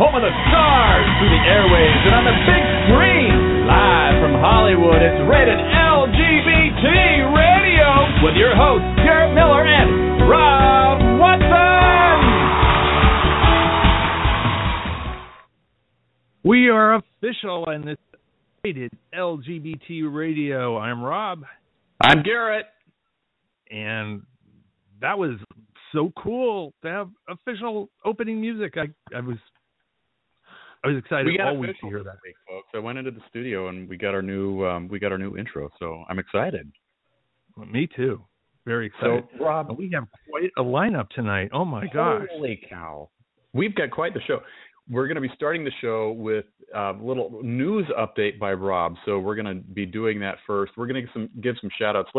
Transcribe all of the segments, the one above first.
home of the stars, through the airwaves and on the big screen. Live from Hollywood, it's rated LGBT Radio with your hosts, Garrett Miller and Rob Watson. We are official and it's rated LGBT Radio. I'm Rob. I'm Garrett. And that was so cool to have official opening music. I was excited all week to hear that. Week, folks. I went into the studio and we got our new intro, so I'm excited. Well, me too. Very excited. So, Rob, we have quite a lineup tonight. Oh my gosh. Holy cow. We've got quite the show. We're going to be starting the show with a little news update by Rob. So we're going to be doing that first. We're going to give some shout outs.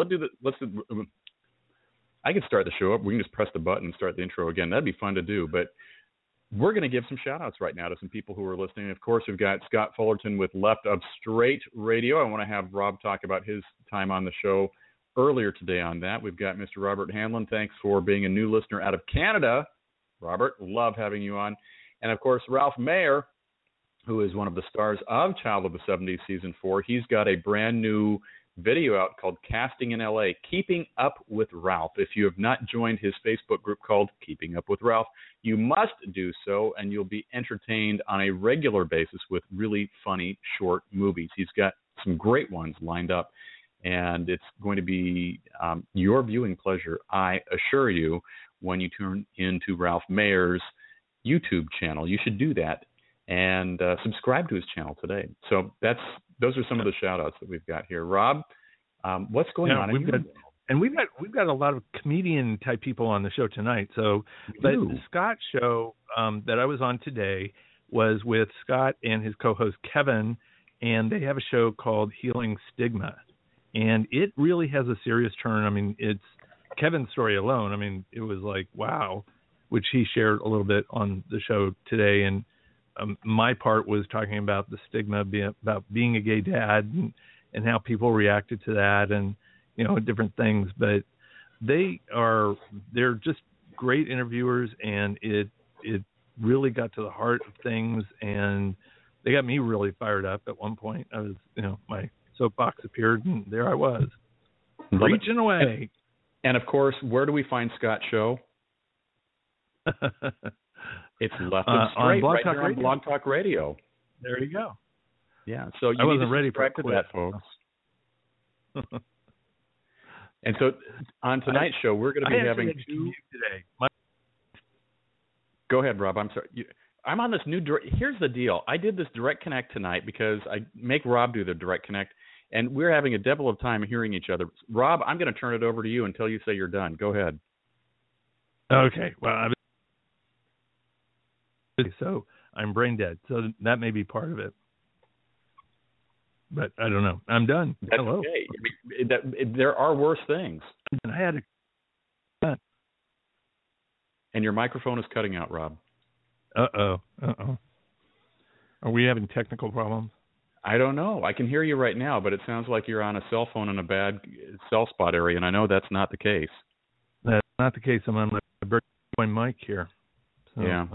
I can start the show up. We can just press the button and start the intro again. That'd be fun to do. But we're going to give some shout-outs right now to some people who are listening. Of course, we've got Scott Fullerton with Left of Straight Radio. I want to have Rob talk about his time on the show earlier today on that. We've got Mr. Robert Hanlon. Thanks for being a new listener out of Canada. Robert, love having you on. And, of course, Ralph Mayer, who is one of the stars of Child of the 70s Season 4. He's got a brand-new video out called Casting in LA, Keeping Up with Ralph. If you have not joined his Facebook group called Keeping Up with Ralph, you must do so, and you'll be entertained on a regular basis with really funny short movies. He's got some great ones lined up, and it's going to be your viewing pleasure, I assure you, when you turn into Ralph Mayer's YouTube channel. You should do that and subscribe to his channel today. So those are some of the shout-outs that we've got here. Rob, what's going on? We've got a lot of comedian-type people on the show tonight. So the Scott show that I was on today was with Scott and his co-host Kevin, and they have a show called Healing Stigma. And it really has a serious turn. I mean, it's Kevin's story alone. I mean, it was like, wow, which he shared a little bit on the show today. And my part was talking about the stigma about being a gay dad and how people reacted to that and, you know, different things. But they're just great interviewers, and it really got to the heart of things, and they got me really fired up at one point. I was, my soapbox appeared, and there I was, reaching away. And, of course, where do we find Scott's show? It's Left of Straight right here on Blog Talk Radio. There you go. Yeah, so you I wasn't ready for that, folks. And so on tonight's show, we're going to be having two today. Go ahead, Rob. I'm sorry. I'm on this new. Here's the deal. I did this Direct Connect tonight because I make Rob do the Direct Connect, and we're having a devil of time hearing each other. Rob, I'm going to turn it over to you until you say you're done. Go ahead. Okay. Well, so I'm brain dead, so that may be part of it. But I don't know. I'm done. That's Hello. Okay. There are worse things. And I had to. And your microphone is cutting out, Rob. Uh-oh. Are we having technical problems? I don't know. I can hear you right now, but it sounds like you're on a cell phone in a bad cell spot area, and I know that's not the case. That's not the case. I'm on my mic here. So, yeah.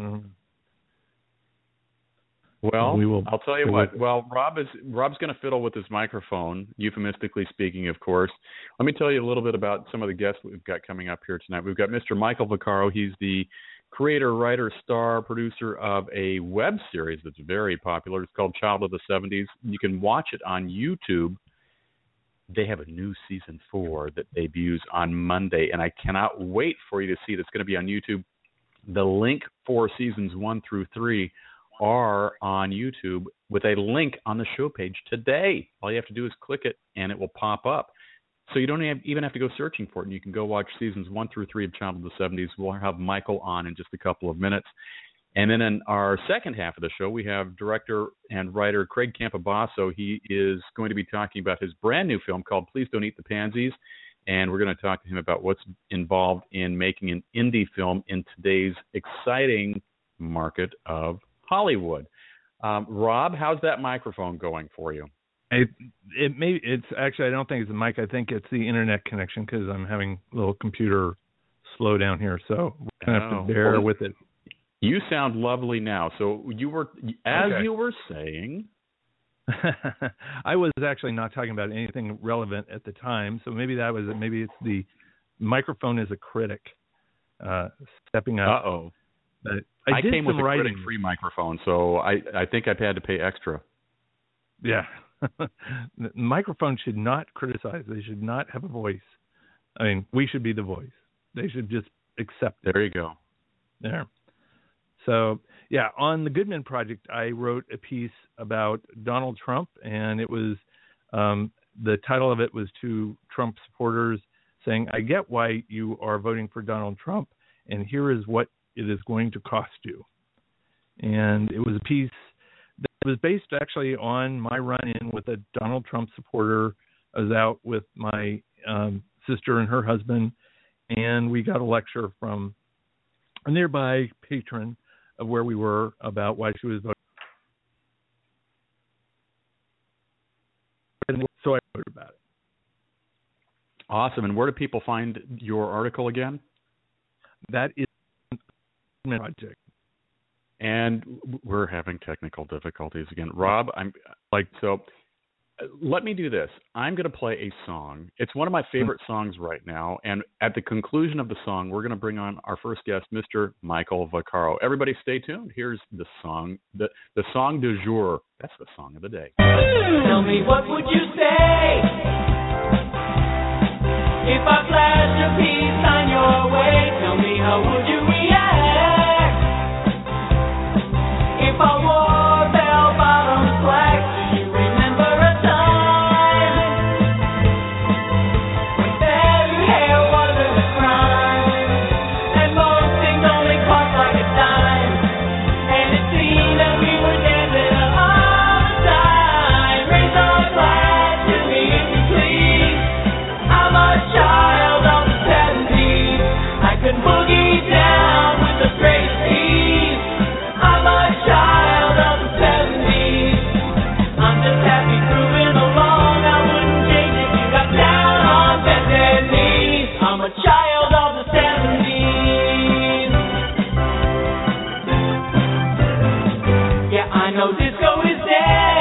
Well, I'll tell you what. Well, Rob's going to fiddle with his microphone, euphemistically speaking, of course. Let me tell you a little bit about some of the guests we've got coming up here tonight. We've got Mr. Michael Vaccaro. He's the creator, writer, star, producer of a web series that's very popular. It's called Child of the 70s. You can watch it on YouTube. They have a new season 4 that debuts on Monday, and I cannot wait for you to see it. It's going to be on YouTube. The link for seasons 1 through 3 are on YouTube with a link on the show page today. All you have to do is click it, and it will pop up. So you don't even have to go searching for it, and you can go watch seasons 1 through 3 of Child of the 70s. We'll have Michael on in just a couple of minutes. And then in our second half of the show, we have director and writer Craig Campobasso. He is going to be talking about his brand new film called Please Don't Eat the Pansies, and we're going to talk to him about what's involved in making an indie film in today's exciting market of Hollywood. Rob, how's that microphone going for you? It's actually, I don't think it's the mic. I think it's the internet connection because I'm having a little computer slow down here. So we're going to have to bear with it. You sound lovely now. So you were saying. I was actually not talking about anything relevant at the time, so maybe that was it. Maybe it's the microphone as a critic stepping up. Uh-oh. But I did came with some a writing. critic-free microphone, so I think I've had to pay extra. Yeah. Microphones should not criticize. They should not have a voice. I mean, we should be the voice. They should just accept it. There you go. There. So, yeah, on the Goodman Project, I wrote a piece about Donald Trump, and it was the title of it was to Trump supporters saying, I get why you are voting for Donald Trump, and here is what it is going to cost you. And it was a piece that was based actually on my run-in with a Donald Trump supporter. I was out with my sister and her husband, and we got a lecture from a nearby patron of where we were about why she was voting. And so I wrote about it. Awesome. And where do people find your article again? That is Project. And we're having technical difficulties again. Rob, let me do this. I'm going to play a song. It's one of my favorite songs right now. And at the conclusion of the song, we're going to bring on our first guest, Mr. Michael Vaccaro. Everybody stay tuned. Here's the song, the song du jour. That's the song of the day. Tell me, what would you say if I flashed a peace on your way? Tell me, how would you react if I wore bell-bottom slacks? Do you remember a time when fairy hair wasn't a crime and most things only cost like a dime, and it seemed that we were dancing all the time? Raise a glass to me if you please. I'm a child of the 70s. I can boogie down with the greatest ease. I'm a child of the 70s. I'm just happy grooving along. I wouldn't change if you got down on bended knees. I'm a child of the 70s. Yeah, I know disco is dead.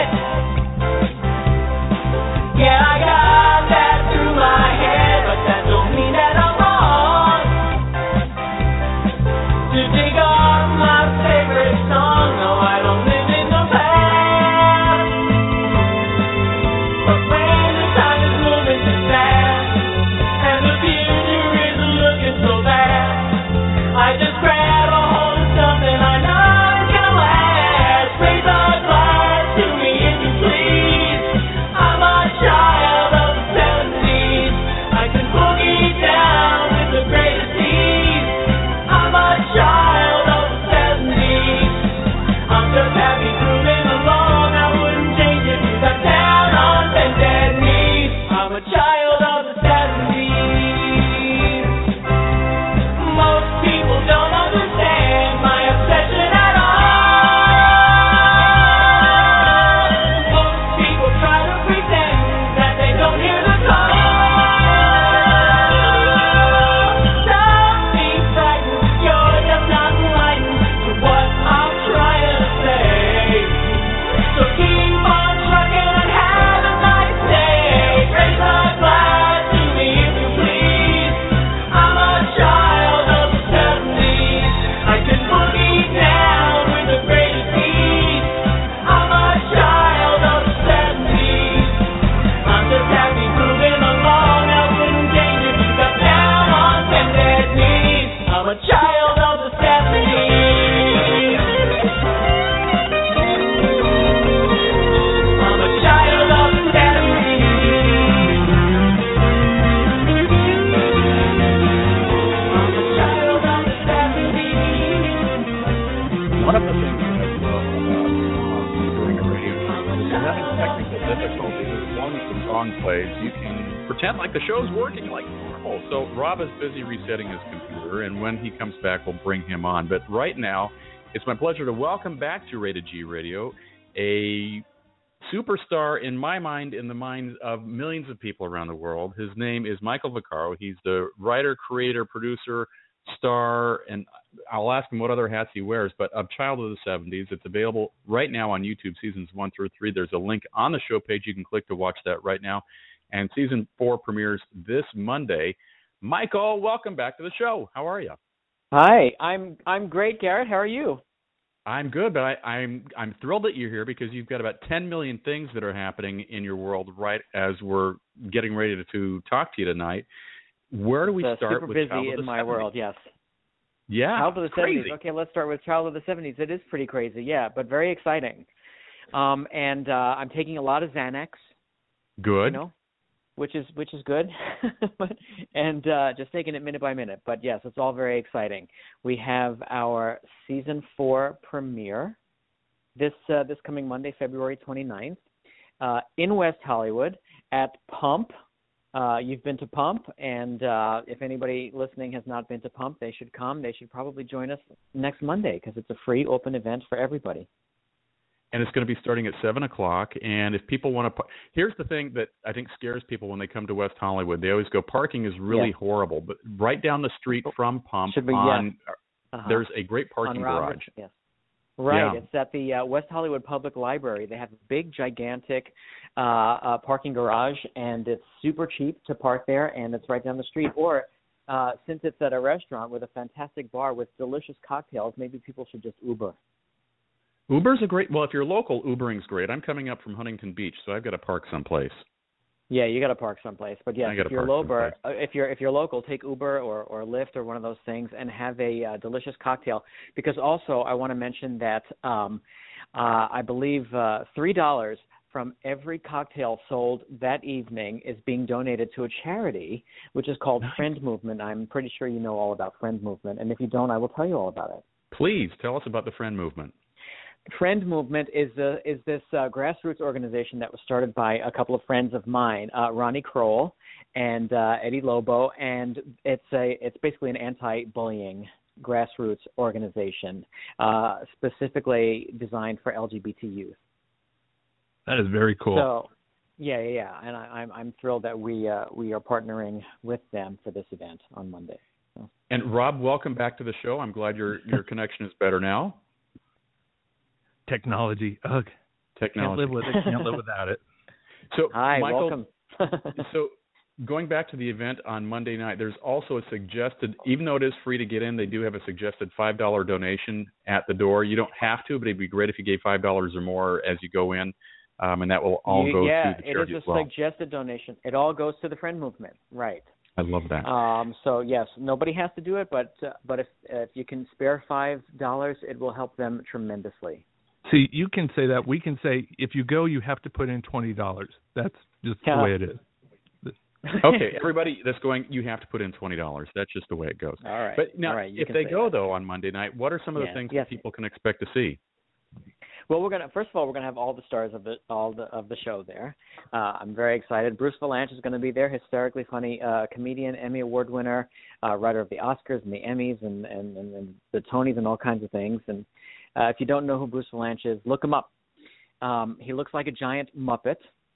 Yeah, I got that through my head, but that don't mean that I'm wrong to dig up my favorite song. No, I don't live in the past, but when the time is moving too fast and the future is looking so bad, I just grab a hold of something I know is gonna last. Raise a glass to me if you please. I'm a child of the 70s. I can boogie down with the greatest ease. I'm a child of the 70s. I'm just happy grooving along. I wouldn't change if you got down on bended knees. I'm a child of the 70s. Most people don't understand my obsession at all. Most people try to pretend that they don't hear the call. Don't be frightened, you're just not enlightened to what I'm trying to say. So keep on trucking and have a nice day. Raise a glass to me if you please. I'm a child of the 70s. I can boogie down with the greatest ease. I'm a child of the 70s. I'm just happy grooving along. I wouldn't change if you got down on bended knees. I'm a child of the 70s. I'm a child of the 70s. I'm a child of the 70s. One of the things that I love about doing a radio show is having technical difficulties. As long as the song plays, you can pretend like the show's working like normal. So Rob is busy resetting his computer, and when he comes back, we'll bring him on. But right now, it's my pleasure to welcome back to Rated G Radio a superstar in my mind, in the minds of millions of people around the world. His name is Michael Vaccaro. He's the writer, creator, producer, star, and I'll ask him what other hats he wears, but of Child of the 70s. It's available right now on YouTube, seasons 1 through 3. There's a link on the show page. You can click to watch that right now. And season 4 premieres this Monday. Michael, welcome back to the show. How are you? Hi, I'm great, Garrett. How are you? I'm good, but I'm thrilled that you're here because you've got about 10 million things that are happening in your world right as we're getting ready to talk to you tonight. Where do we start super with busy Child of the in my 70s? world, yes. Yeah, Child of the crazy. 70s. Okay, let's start with Child of the 70s. It is pretty crazy, yeah, but very exciting. And I'm taking a lot of Xanax. Good. You know, which is good. And just taking it minute by minute. But yes, it's all very exciting. We have our season 4 premiere this coming Monday, February 29th, in West Hollywood at Pump. You've been to Pump, and if anybody listening has not been to Pump, they should come. They should probably join us next Monday because it's a free open event for everybody. And it's going to be starting at 7 o'clock. And if people want to – here's the thing that I think scares people when they come to West Hollywood. They always go, parking is really horrible. But right down the street from Pump, there's a great parking garage. Yes. Right. Yeah. It's at the West Hollywood Public Library. They have a big, gigantic parking garage, and it's super cheap to park there, and it's right down the street. Or since it's at a restaurant with a fantastic bar with delicious cocktails, maybe people should just Uber. Uber's a great – well, if you're local, Ubering's great. I'm coming up from Huntington Beach, so I've got to park someplace. Yeah, you got to park someplace. But yes, if you're local, take Uber or Lyft or one of those things and have a delicious cocktail. Because also, I want to mention that I believe $3 from every cocktail sold that evening is being donated to a charity, which is called Friend Movement. I'm pretty sure you know all about Friend Movement, and if you don't, I will tell you all about it. Please tell us about the Friend Movement. Friend Movement is this grassroots organization that was started by a couple of friends of mine, Ronnie Kroll and Eddie Lobo, and it's basically an anti-bullying grassroots organization specifically designed for LGBT youth. That is very cool. So, yeah, and I'm thrilled that we are partnering with them for this event on Monday. So. And Rob, welcome back to the show. I'm glad your connection is better now. Technology. Ugh. Technology. Can't live with it. Can't live without it. So, hi, Michael, welcome. So going back to the event on Monday night, there's also a suggested, even though it is free to get in, they do have a suggested $5 donation at the door. You don't have to, but it'd be great if you gave $5 or more as you go in, and that will all go to the charity as well. Yeah, it is a suggested donation. It all goes to the Friend Movement, right. I love that. So, yes, nobody has to do it, but if you can spare $5, it will help them tremendously. See, you can say that. We can say if you go, you have to put in $20. That's just the way it is. Okay, everybody that's going, you have to put in $20. That's just the way it goes. All right. But now, if they go, though, on Monday night, what are some of the things that people can expect to see? Well, first of all, we're gonna have all the stars of the show there. I'm very excited. Bruce Vilanch is going to be there, hysterically funny comedian, Emmy Award winner, writer of the Oscars and the Emmys and the Tonys and all kinds of things. And if you don't know who Bruce Vilanch is, look him up. He looks like a giant Muppet,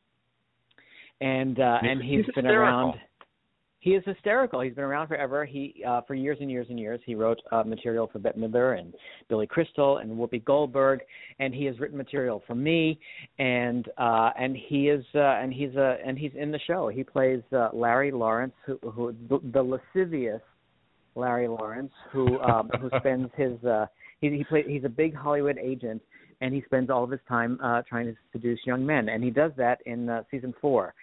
and he's been around. He is hysterical. He's been around forever. He for years and years and years. He wrote material for Bette Midler and Billy Crystal and Whoopi Goldberg, and he has written material for me. And he's in the show. He plays Larry Lawrence, who the lascivious Larry Lawrence, who spends his he's a big Hollywood agent, and he spends all of his time trying to seduce young men, and he does that in season 4.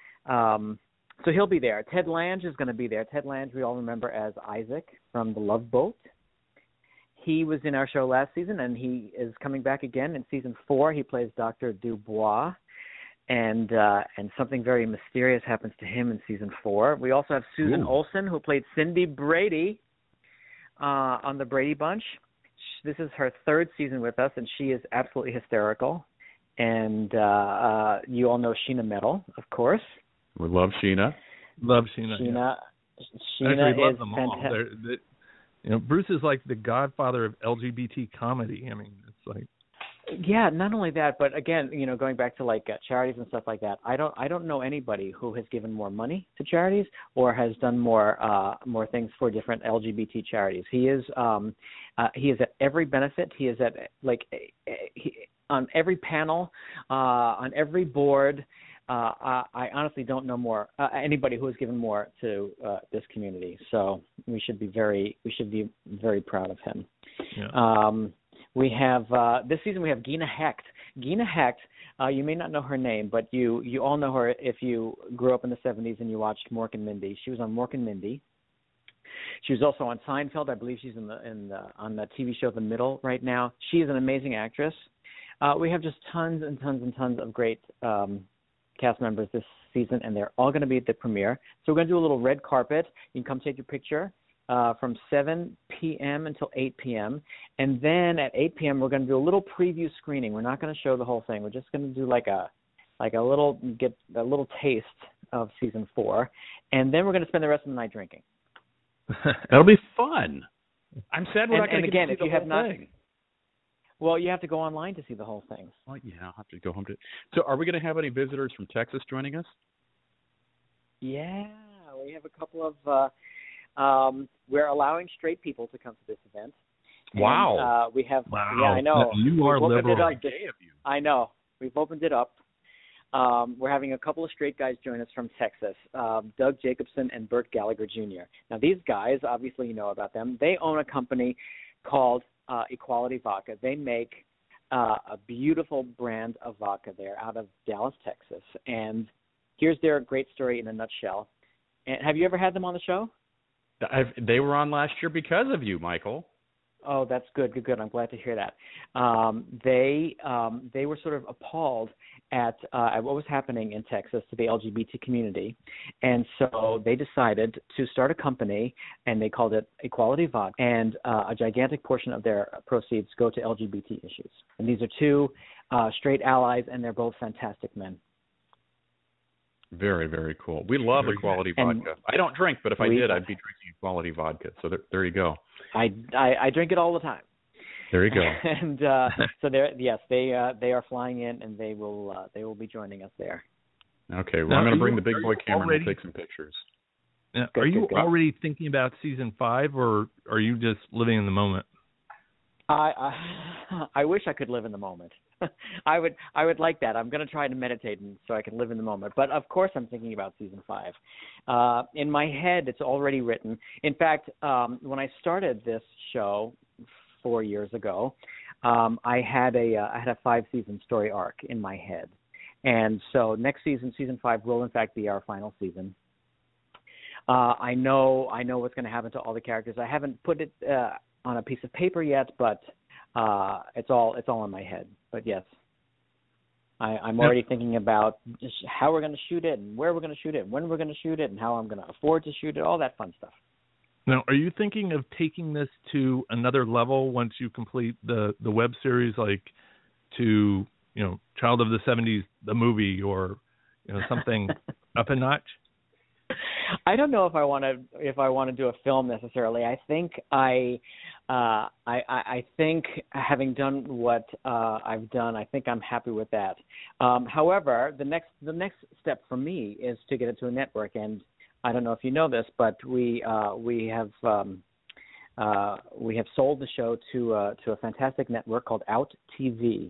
So he'll be there. Ted Lange is going to be there. Ted Lange, we all remember as Isaac from The Love Boat. He was in our show last season, and he is coming back again in season 4. He plays Dr. Dubois, and something very mysterious happens to him in season 4. We also have Susan Olsen, who played Cindy Brady on the Brady Bunch. This is her 3rd season with us, and she is absolutely hysterical. And you all know Sheena Metal, of course. We love Sheena. Love Sheena. Sheena love them all. fantastic. Bruce is like the godfather of LGBT comedy. I mean, it's like Yeah, not only that, but again, going back to like charities and stuff like that, I don't know anybody who has given more money to charities or has done more things for different LGBT charities. He is at every benefit. He is at on every panel, on every board. I honestly don't know anybody who has given more to this community. So we should be very proud of him. Yeah. We have this season. We have Gina Hecht. Gina Hecht. You may not know her name, but you all know her if you grew up in the '70s and you watched Mork and Mindy. She was on Mork and Mindy. She was also on Seinfeld. I believe she's on the TV show The Middle right now. She is an amazing actress. We have just tons and tons and tons of great cast members this season, and they're all going to be at the premiere. So we're going to do a little red carpet. You can come take your picture. From 7 p.m. until 8 p.m. And then at 8 p.m. we're going to do a little preview screening. We're not going to show the whole thing. We're just going to do get a little taste of season 4. And then we're going to spend the rest of the night drinking. That'll be fun. I'm sad we're not going to get to see the whole thing. Well, you have to go online to see the whole thing. Well, yeah, I'll have to go home to. So are we going to have any visitors from Texas joining us? Yeah, we have a couple of we're allowing straight people to come to this event. Wow. And, we have. Wow. Yeah, I know. You are liberal. I know. We've opened it up. We're having a couple of straight guys join us from Texas, Doug Jacobson and Burt Gallagher Jr. Now, these guys, obviously you know about them. They own a company called Equality Vodka. They make a beautiful brand of vodka there out of Dallas, Texas. And here's their great story in a nutshell. And have you ever had them on the show? They were on last year because of you, Michael. Oh, that's good. I'm glad to hear that. They were sort of appalled at what was happening in Texas to the LGBT community, and so they decided to start a company, and they called it Equality Vodka, and a gigantic portion of their proceeds go to LGBT issues. And these are two straight allies, and they're both fantastic men. Very, very cool. We love Equality Vodka. I don't drink, but if I did, I'd be drinking Equality Vodka. So there you go. I drink it all the time. There you go. And so they are flying in, and they will be joining us there. Okay, well, I'm going to bring the big boy camera and take some pictures. Now, are you already thinking about season 5, or are you just living in the moment? I wish I could live in the moment. I would like that. I'm going to try to meditate so I can live in the moment. But of course, I'm thinking about season 5. In my head, it's already written. In fact, when I started this show 4 years ago, I had a 5-season story arc in my head, and so next season, season 5, will in fact be our final season. I know what's going to happen to all the characters. I haven't put it on a piece of paper yet, but it's all in my head. But yes, I'm already thinking about just how we're going to shoot it, and where we're going to shoot it, and when we're going to shoot it, and how I'm going to afford to shoot it, all that fun stuff. Now, are you thinking of taking this to another level once you complete the web series, like to Child of the '70s, the movie, or something up a notch? I don't know if I want to do a film necessarily. I think I think having done what I've done, I think I'm happy with that. However, the next step for me is to get it to a network, and I don't know if you know this, but we have sold the show to a fantastic network called Out TV.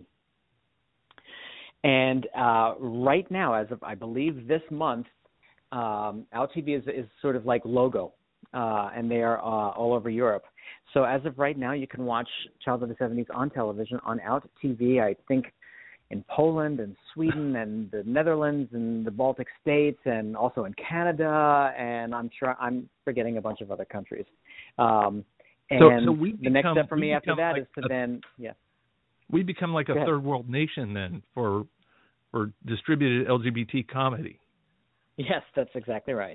And right now, as of I believe this month, Out TV is sort of like Logo, and they are all over Europe. So as of right now, you can watch Child of the '70s on television on Out TV. I think in Poland and Sweden and the Netherlands and the Baltic states, and also in Canada, and I'm sure I'm forgetting a bunch of other countries. And so the next step for me after that is to we become like a third world nation then for distributed LGBT comedy. Yes, that's exactly right.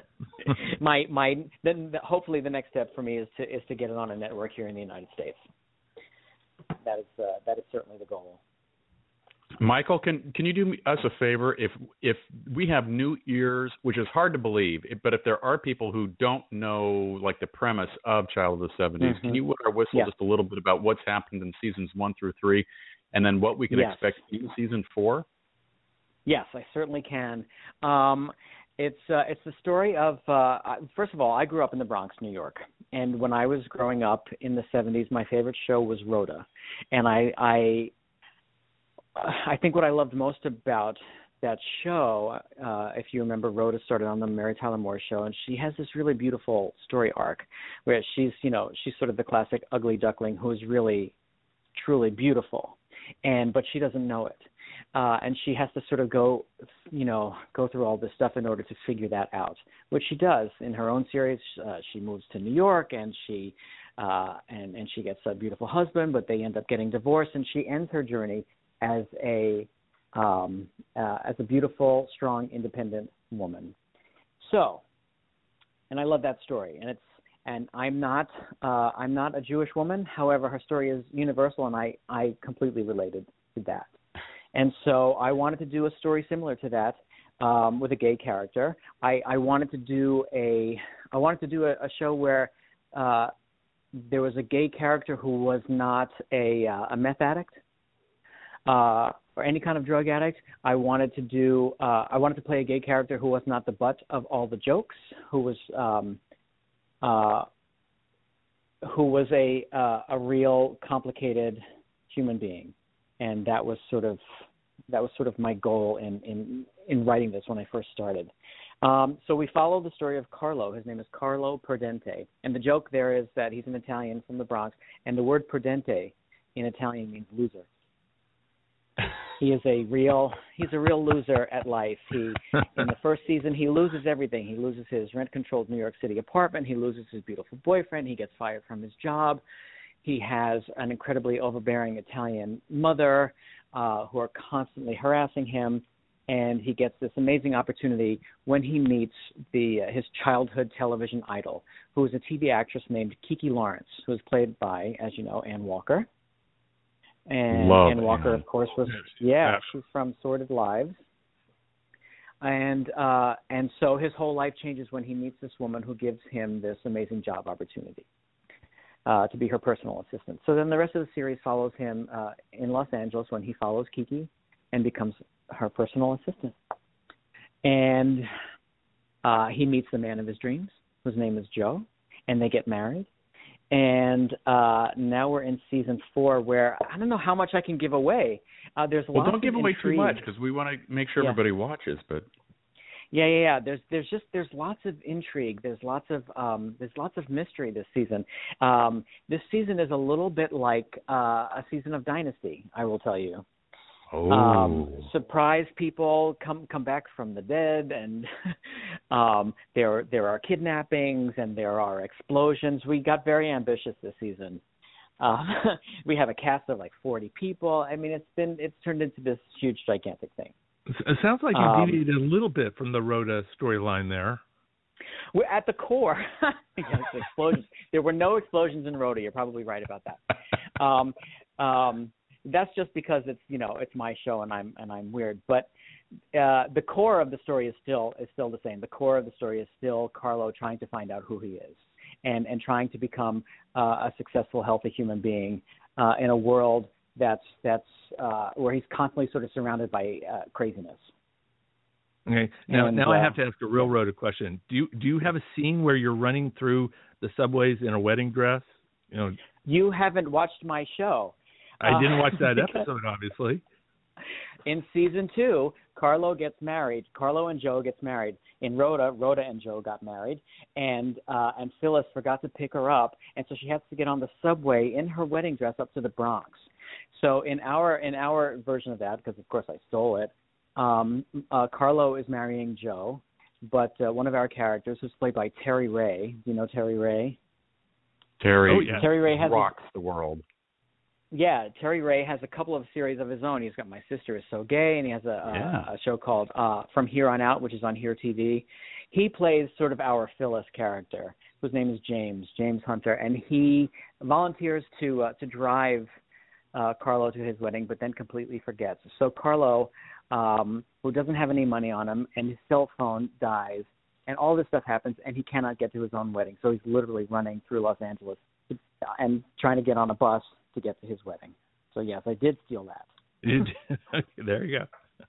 Hopefully the next step for me is to get it on a network here in the United States. That is certainly the goal. Michael, can you do us a favor? If we have new ears, which is hard to believe, but if there are people who don't know like the premise of Child of the '70s, can you wet our whistle just a little bit about what's happened in seasons 1 through 3? and then what we can expect in season 4? Yes, I certainly can. It's the story of first of all, I grew up in the Bronx, New York, and when I was growing up in the 70s, my favorite show was Rhoda, and I think what I loved most about that show, if you remember, Rhoda started on the Mary Tyler Moore Show, and she has this really beautiful story arc where she's sort of the classic ugly duckling who is really, truly beautiful, but she doesn't know it. And she has to sort of go through all this stuff in order to figure that out, which she does in her own series. She moves to New York, and she gets a beautiful husband, but they end up getting divorced, and she ends her journey as a beautiful, strong, independent woman. So, and I love that story, and I'm not a Jewish woman. However, her story is universal, and I completely related to that. And so I wanted to do a story similar to that with a gay character. I wanted to do a show where there was a gay character who was not a meth addict or any kind of drug addict. I wanted to play a gay character who was not the butt of all the jokes, who was a real complicated human being. And that was sort of my goal in writing this when I first started. So we follow the story of Carlo. His name is Carlo Perdente, and the joke there is that he's an Italian from the Bronx, and the word perdente in Italian means loser. He's a real loser at life. In the first season, he loses everything. He loses his rent-controlled New York City apartment. He loses his beautiful boyfriend. He gets fired from his job. He has an incredibly overbearing Italian mother who are constantly harassing him, and he gets this amazing opportunity when he meets his childhood television idol, who is a TV actress named Kiki Lawrence, who is played by, as you know, Ann Walker. And Ann Walker, of course, she's from Sordid Lives. And so his whole life changes when he meets this woman who gives him this amazing job opportunity. To be her personal assistant. So then the rest of the series follows him in Los Angeles when he follows Kiki and becomes her personal assistant. And he meets the man of his dreams, whose name is Joe, and they get married. And now we're in season 4, where I don't know how much I can give away. There's lots of don't give away intrigue. too much, because we want to make sure everybody watches. But Yeah. There's lots of intrigue. There's lots of mystery this season. This season is a little bit like a season of Dynasty, I will tell you. Surprise people come back from the dead, and there are kidnappings and there are explosions. We got very ambitious this season. We have a cast of like 40 people. I mean, it's turned into this huge, gigantic thing. It sounds like you deviated a little bit from the Rhoda storyline there. We're at the core. Explosions. There were no explosions in Rhoda. You're probably right about that. That's just because it's my show and I'm weird. But the core of the story is still the same. The core of the story is still Carlo trying to find out who he is and trying to become a successful, healthy human being in a world that's where he's constantly sort of surrounded by craziness. Okay. Now I have to ask a real Rhoda question. Do you have a scene where you're running through the subways in a wedding dress? You haven't watched my show. I didn't watch that episode, obviously. In season 2, Carlo gets married. Carlo and Joe gets married. In Rhoda and Joe got married, and Phyllis forgot to pick her up, and so she has to get on the subway in her wedding dress up to the Bronx. So in our version of that, because of course I stole it, Carlo is marrying Joe, but one of our characters, who's played by Terry Ray. Do you know Terry Ray? Terry Ray rocks the world. Yeah, Terry Ray has a couple of series of his own. He's got My Sister Is So Gay, and he has a show called From Here On Out, which is on Here TV. He plays sort of our Phyllis character, whose name is James Hunter, and he volunteers to drive Carlo to his wedding, but then completely forgets. So Carlo, who doesn't have any money on him, and his cell phone dies, and all this stuff happens, and he cannot get to his own wedding. So he's literally running through Los Angeles and trying to get on a bus to get to his wedding. So yes, I did steal that. Okay, there you go.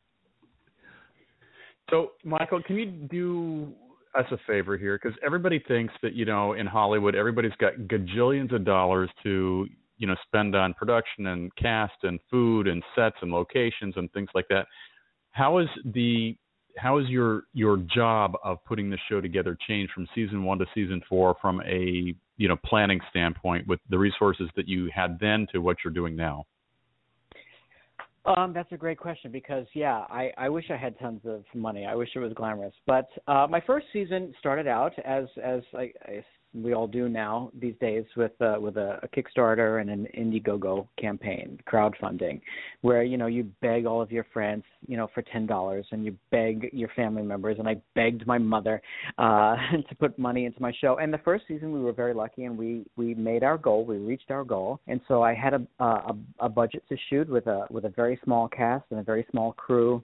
So, Michael, can you do us a favor here? Because everybody thinks that, in Hollywood, everybody's got gajillions of dollars to, spend on production and cast and food and sets and locations and things like that. How is your job of putting the show together changed from season 1 to season 4 from a, planning standpoint with the resources that you had then to what you're doing now? That's a great question because, I wish I had tons of money. I wish it was glamorous. But my first season started out as we all do now these days with a Kickstarter and an Indiegogo campaign, crowdfunding, where, you beg all of your friends, for $10 and you beg your family members. And I begged my mother to put money into my show. And the first season we were very lucky and we made our goal. We reached our goal. And so I had a budget to shoot with a very small cast and a very small crew.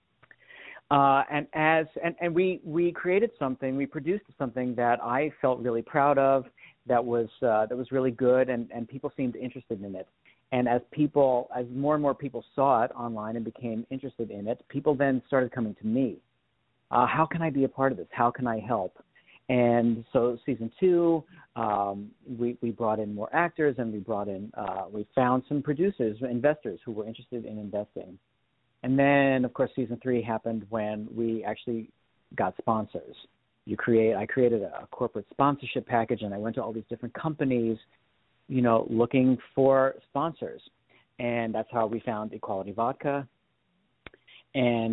And we created something, we produced something that I felt really proud of, that was really good, and people seemed interested in it. And as more and more people saw it online and became interested in it, people then started coming to me. How can I be a part of this? How can I help? And so season 2, we brought in more actors, and we found some producers, investors who were interested in investing. And then, of course, season 3 happened when we actually got sponsors. I created a corporate sponsorship package, and I went to all these different companies, looking for sponsors. And that's how we found Equality Vodka. And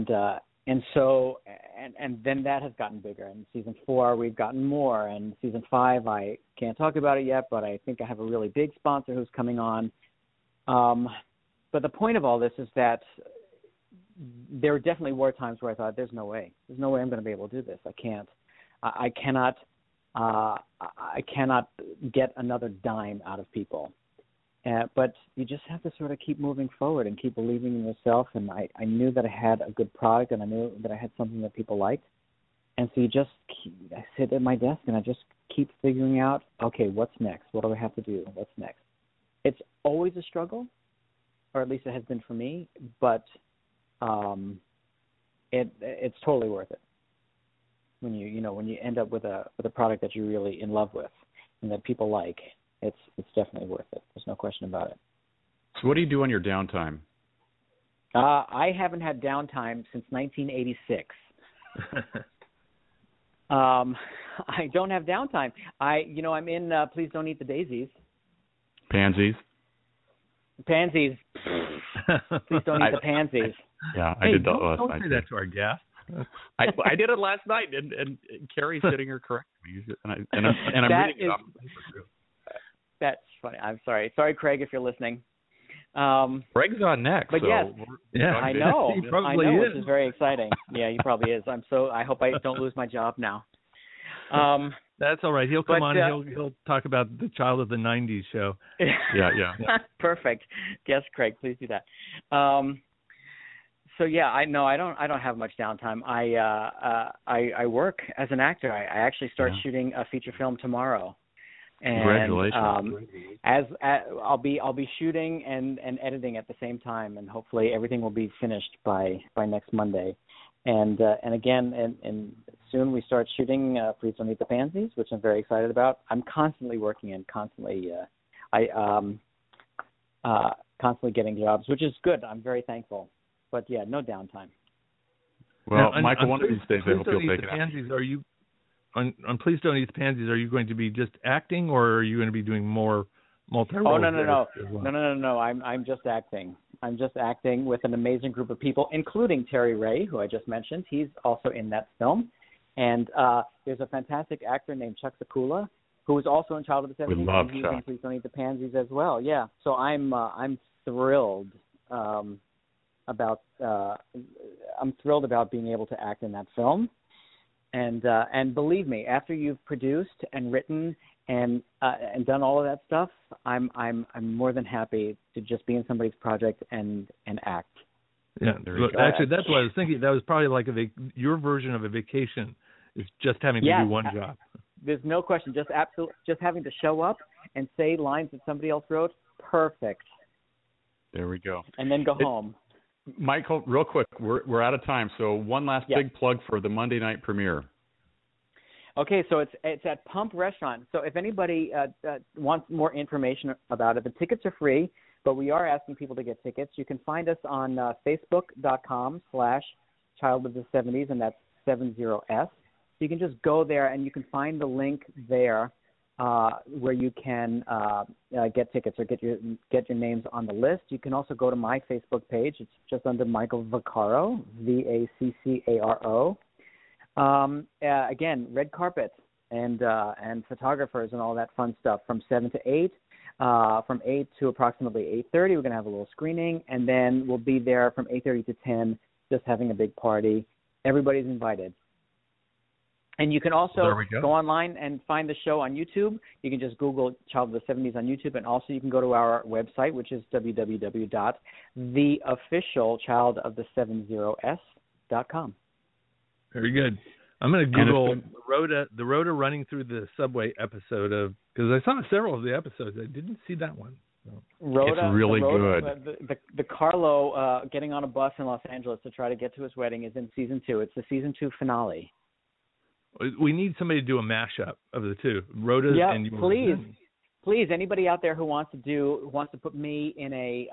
then that has gotten bigger. In season 4, we've gotten more. And season 5, I can't talk about it yet, but I think I have a really big sponsor who's coming on. But the point of all this is that there definitely were times where I thought, there's no way I'm going to be able to do this. I cannot get another dime out of people. But you just have to sort of keep moving forward and keep believing in yourself. And I knew that I had a good product, and I knew that I had something that people liked. And so I sit at my desk and I just keep figuring out, okay, what's next? What do I have to do? What's next? It's always a struggle, or at least it has been for me, but it's totally worth it when you end up with a product that you're really in love with and that people like. It's definitely worth it. There's no question about it. So what do you do on your downtime? I haven't had downtime since 1986. I don't have downtime. I'm in Please Don't Eat the Daisies. Pansies. Please don't eat the pansies. I did that last night. Don't say that to our guest. I did it last night, and Carrie's sitting here correcting me, and I'm reading it off the paper too. That's funny. I'm sorry. Sorry, Craig, if you're listening. Craig's on next. But so yes, I know. He probably is. Which is very exciting. Yeah, he probably is. I hope I don't lose my job now. That's all right. He'll come on. He'll talk about the Child of the '90s show. Yeah. Perfect. Yes, Craig, please do that. So yeah, I don't have much downtime. I work as an actor. I actually start shooting a feature film tomorrow. And, congratulations. I'll be shooting and editing at the same time, and hopefully everything will be finished by next Monday. And again, and soon we start shooting Please Don't Eat the Pansies, which I'm very excited about. I'm constantly working and constantly getting jobs, which is good. I'm very thankful. But yeah, no downtime. Well, now, Michael, one of these days I hope you'll take it out. Pansies, are you on Please Don't Eat the Pansies? Are you going to be just acting, or are you going to be doing more multi-role? Oh no! I'm just acting. I'm just acting with an amazing group of people, including Terry Ray, who I just mentioned. He's also in that film. And there's a fantastic actor named Chuck Sakula, who is also in Child of the 70s. We love He's Chuck. in Please Don't Eat the Pansies as well. Yeah. So I'm thrilled about being able to act in that film. And believe me, after you've produced and written and done all of that stuff, I'm more than happy to just be in somebody's project and act. Yeah, actually, that's what I was thinking. That was probably like your version of a vacation, is just having to do one job. There's no question. Just having to show up and say lines that somebody else wrote. Perfect. There we go. And then go home. Michael, real quick, we're out of time. So one last big plug for the Monday night premiere. Okay, so it's at Pump Restaurant. So if anybody wants more information about it, the tickets are free, but we are asking people to get tickets. You can find us on Facebook.com/Child of the 70s, and that's 70S. So you can just go there, and you can find the link there where you can get tickets or get your names on the list. You can also go to my Facebook page. It's just under Michael Vaccaro, Vaccaro. Again, red carpet and photographers and all that fun stuff from 7 to 8. From 8 to approximately 8:30, we're going to have a little screening, and then we'll be there from 8:30 to 10, just having a big party. Everybody's invited. And you can also go online and find the show on YouTube. You can just Google Child of the 70s on YouTube, and also you can go to our website, which is www.theofficialchildofthe70s.com. Very good. I'm going to Google the Rhoda running through the subway episode because I saw several of the episodes. I didn't see that one. So. Rhoda, it's really good. The Carlo getting on a bus in Los Angeles to try to get to his wedding is in season 2. It's the season 2 finale. We need somebody to do a mashup of the two, Rhoda and yours. Please, anybody out there who wants to put me in a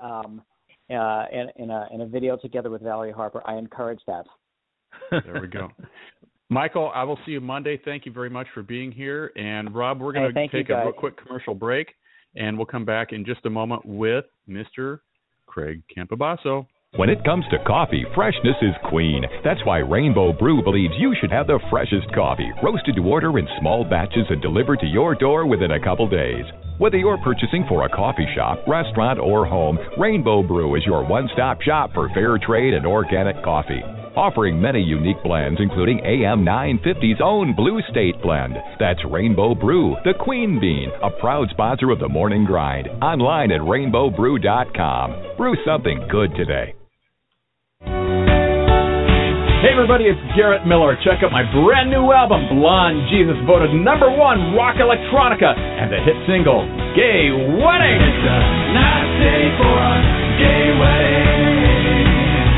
video together with Valerie Harper, I encourage that. There we go. Michael, I will see you Monday. Thank you very much for being here. And Rob, we're going to take a real quick commercial break, and we'll come back in just a moment with Mr. Craig Campobasso. When it comes to coffee, freshness is queen. That's why Rainbow Brew believes you should have the freshest coffee, roasted to order in small batches and delivered to your door within a couple days. Whether you're purchasing for a coffee shop, restaurant, or home, Rainbow Brew is your one-stop shop for fair trade and organic coffee. Offering many unique blends, including AM 950's own Blue State blend. That's Rainbow Brew, the Queen Bean, a proud sponsor of the Morning Grind. Online at rainbowbrew.com. Brew something good today. Hey everybody, it's Garrett Miller. Check out my brand new album, Blonde Jesus, voted #1 rock electronica, and the hit single, Gay Wedding. It's a nice day for a gay wedding.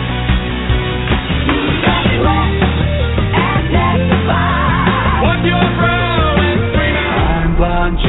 What's your problem? I'm Blonde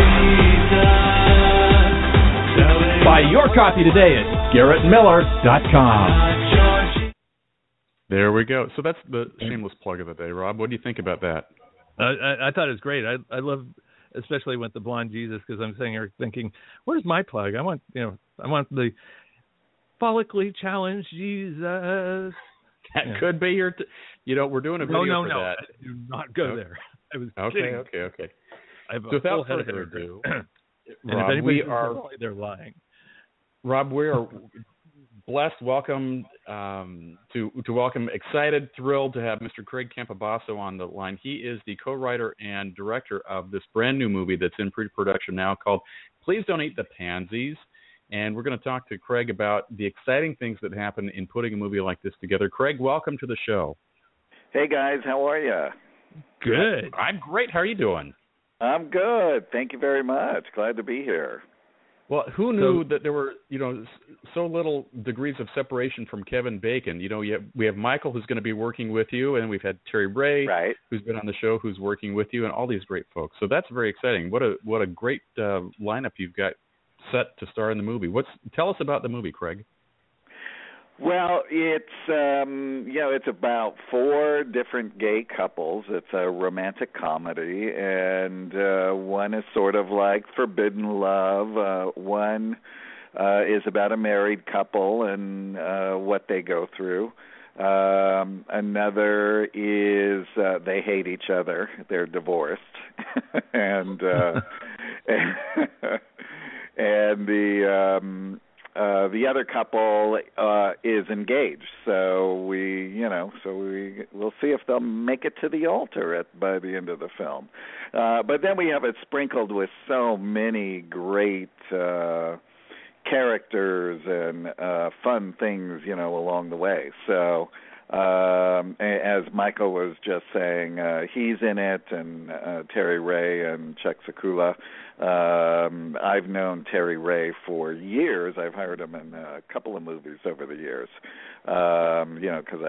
Jesus. Buy your copy today at GarrettMiller.com. There we go. So that's the shameless plug of the day, Rob. What do you think about that? I thought it was great. I love, especially with the Blonde Jesus, because I'm sitting here thinking, where's my plug? I want the follically challenged Jesus. That could be your. We're doing a video for that. Do not go there. I was okay. I have a without full head further of hair. ado, Rob, they're lying. Rob, we are blessed, welcome to welcome, excited, thrilled to have Mr. Craig Campobasso on the line. He is the co-writer and director of this brand new movie that's in pre-production now called Please Don't Eat the Pansies. And we're going to talk to Craig about the exciting things that happen in putting a movie like this together. Craig, welcome to the show. Hey, guys. How are you? Good. I'm great. How are you doing? I'm good. Thank you very much. Glad to be here. Well, who knew that there were, so little degrees of separation from Kevin Bacon? We have Michael, who's going to be working with you, and we've had Terry Ray, who's been on the show, who's working with you, and all these great folks. So that's very exciting. What a great lineup you've got set to star in the movie. Tell us about the movie, Craig. Well, it's about 4 different gay couples. It's a romantic comedy, and one is sort of like forbidden love. One is about a married couple and what they go through. Another is they hate each other. They're divorced, and the other couple is engaged, so we'll see if they'll make it to the altar by the end of the film. But then we have it sprinkled with so many great characters and fun things, along the way. So as Michael was just saying, he's in it, and Terry Ray and Chuck Sekula. I've known Terry Ray for years. I've hired him in a couple of movies over the years. Because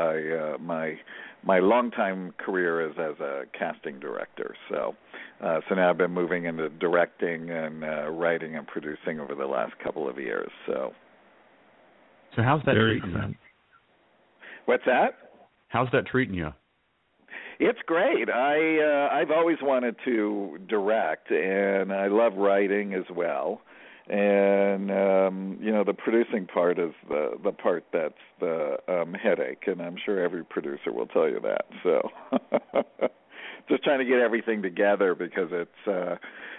my longtime career is as a casting director. So now I've been moving into directing and writing and producing over the last couple of years. So how's that treating you? What's that? How's that treating you? It's great. I've always wanted to direct, and I love writing as well. And the producing part is the part that's the headache, and I'm sure every producer will tell you that. So just trying to get everything together, because it's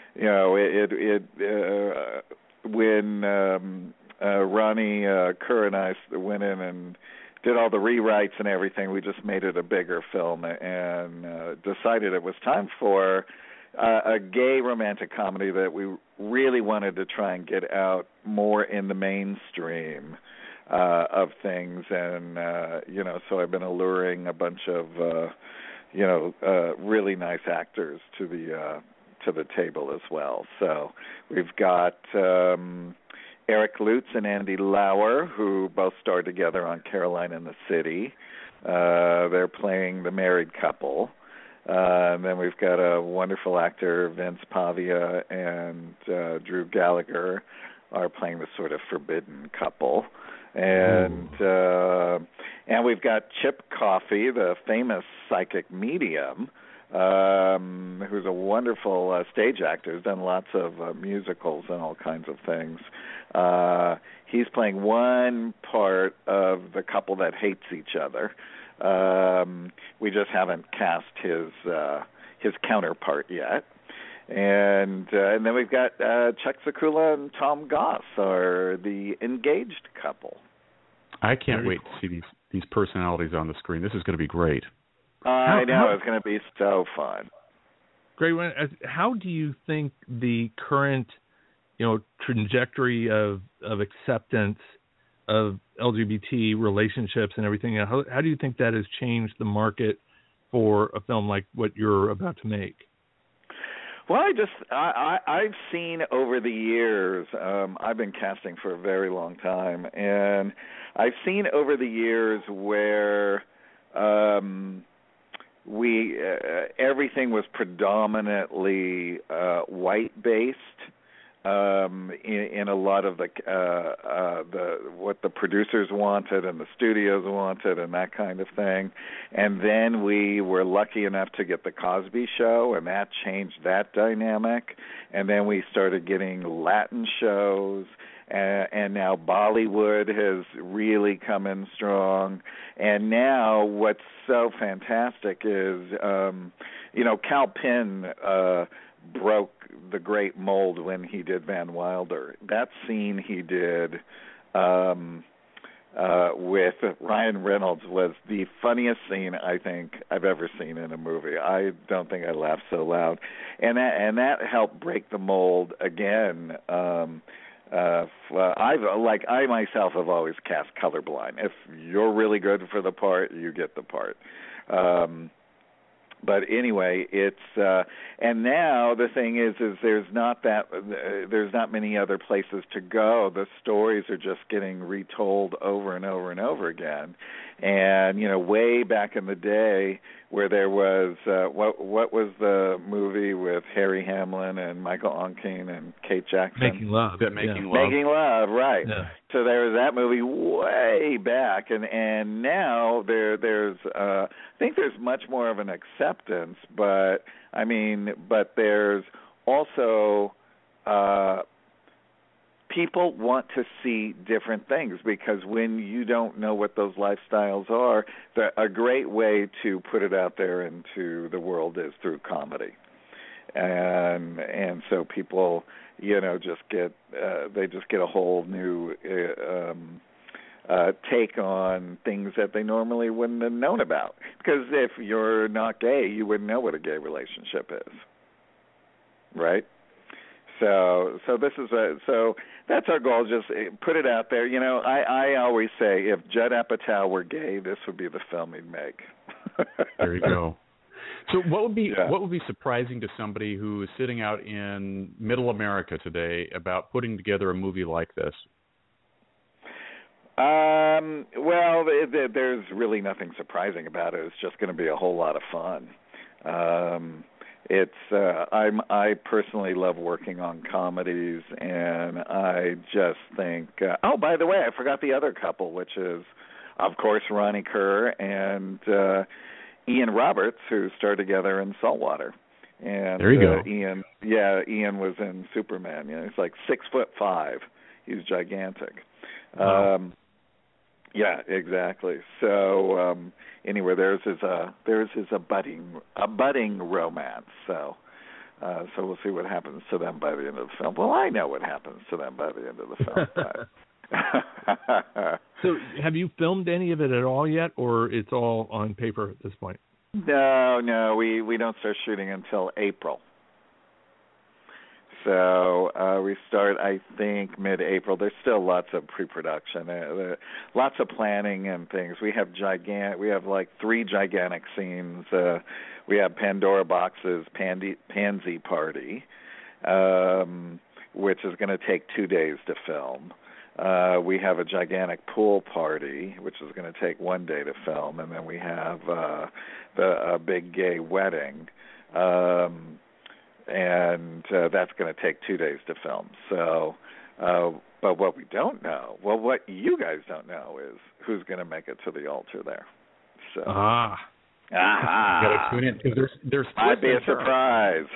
when Ronnie Kerr and I went in and did all the rewrites and everything, we just made it a bigger film and decided it was time for a gay romantic comedy that we really wanted to try and get out more in the mainstream of things. And so I've been alluring a bunch of really nice actors to the table as well. So we've got Eric Lutz and Andy Lauer, who both starred together on Caroline in the City. They're playing the married couple. And then we've got a wonderful actor, Vince Pavia, and Drew Gallagher are playing the sort of forbidden couple. And we've got Chip Coffey, the famous psychic medium, who's a wonderful stage actor, has done lots of musicals and all kinds of things. He's playing one part of the couple that hates each other. We just haven't cast his counterpart yet. And then we've got Chuck Sekula and Tom Goss are the engaged couple. I can't wait to see these personalities on the screen. This is going to be great. I know, it's going to be so fun. Great. How do you think the current, trajectory of acceptance of LGBT relationships and everything, how do you think that has changed the market for a film like what you're about to make? Well, I've seen over the years, I've been casting for a very long time, and I've seen over the years where everything was predominantly white-based in a lot of the what the producers wanted and the studios wanted and that kind of thing. And then we were lucky enough to get The Cosby Show, and that changed that dynamic. And then we started getting Latin shows, and now Bollywood has really come in strong. And now what's so fantastic is, Kal Penn broke the great mold when he did Van Wilder. That scene he did with Ryan Reynolds was the funniest scene I think I've ever seen in a movie. I don't think I laughed so loud, and that helped break the mold again. I myself have always cast colorblind. If you're really good for the part, you get the part. But anyway, it's and now the thing is there's not many other places to go. The stories are just getting retold over and over and over again. And way back in the day, where there was what was the movie with Harry Hamlin and Michael Onkine and Kate Jackson? Making Love. Making Love, right? Yeah. So there was that movie way back, and now there's I think there's much more of an acceptance, but there's also people want to see different things, because when you don't know what those lifestyles are, a great way to put it out there into the world is through comedy. And so people, just get a whole new take on things that they normally wouldn't have known about. Because if you're not gay, you wouldn't know what a gay relationship is, right? So this is so that's our goal. Just put it out there. You know, I always say if Judd Apatow were gay, this would be the film he'd make. There you go. So what would be surprising to somebody who is sitting out in Middle America today about putting together a movie like this? Well, there's really nothing surprising about it. It's just going to be a whole lot of fun. I personally love working on comedies, and I just think. Oh, by the way, I forgot the other couple, which is, of course, Ronnie Kerr and Ian Roberts, who starred together in Saltwater. And there you go. Ian was in Superman. You know, he's like 6'5". He's gigantic. Wow. Yeah, exactly. So anyway, theirs is a budding romance. So we'll see what happens to them by the end of the film. Well, I know what happens to them by the end of the film. So, have you filmed any of it at all yet, or it's all on paper at this point? No, we don't start shooting until April. So we start, I think, mid-April. There's still lots of pre-production, lots of planning and things. We have like 3 gigantic scenes. We have Pandora Box's Pansy Party, which is going to take 2 days to film. We have a gigantic pool party, which is going to take 1 day to film, and then we have a big gay wedding. And that's going to take 2 days to film. So, but what we don't know, what you guys don't know, is who's going to make it to the altar there. So, you got to tune in because there's might be a surprise.